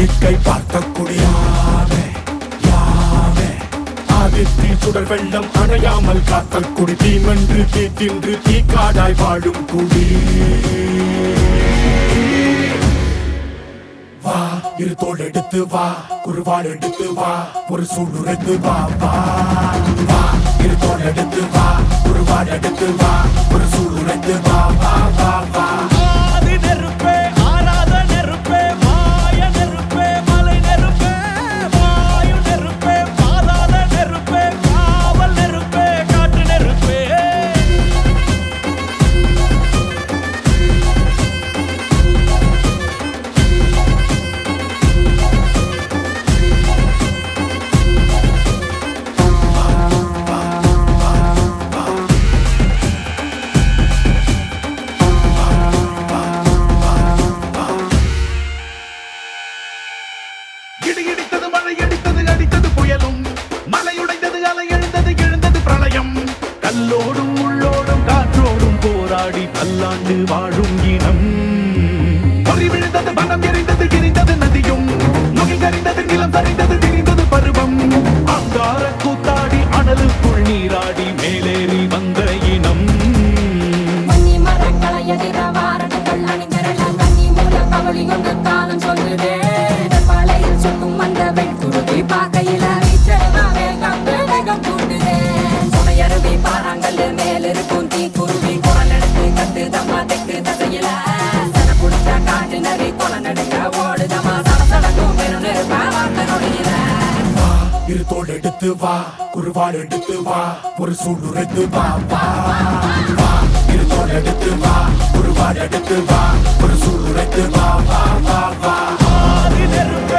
வேடிக்கை பார்க்கக்கூடிய ஆதித்தி சுடர் வெள்ளம் அணையாமல் காத்த குடி தீமென்று தீ தின்று தீ காடாய் வாழும் குடி வா இரு தோள் எடுத்து வா குருவாள் எடுத்து வா ஒரு சூடுரைத்து வா வா வா இரு தோள் எடுத்து வா குருவாள் எடுத்து வா ஒரு சூடுரைத்து வா வா வா வா இடித்தது மழை அடித்தது அடித்தது புயலும் மலையுடைந்தது அலை எழுந்தது எழுந்தது பிரளயம் கல்லோடும் உள்ளோடும் காற்றோடும் போராடி பல்லாண்டு வாழும் இனம் பொறி விழுந்தது மனம் எரிந்தது எரிந்தது நதியும் நுகை கரிந்தது நிலம் சரிந்தது திரிந்தது பருவம் அங்கார கூத்தாடி அனலுக்குள் நீராடி மேலேறி வந்த இனம் மரங்களை எதிர வாரணங்கள் அணிந்தரல கண்ணி மூலம் கவலி கொண்டு காலம் சொல்லுதே பார்க்கையில வேகம் கூட்டுதே சுமையருவி பாறாங்கல் மேல் இருக்கும் தீ குருவி குரல் எடுத்து கட்டு தம்மா தெக்கு தசையில சன புடிச்ச காட்டு நரி கொலை நடுங்க ஓடுதமா சடசடக்கும் பெரும் நெருப்பாவாக்க நொடியில இரு தோள் எடுத்து வா குருவாள் எடுத்து வா ஒரு சூடுரைத்து வா வா வா இரு தோள் எடுத்து வா குருவாள் எடுத்து வா ஒரு சூடுரைத்து வா வா வா வா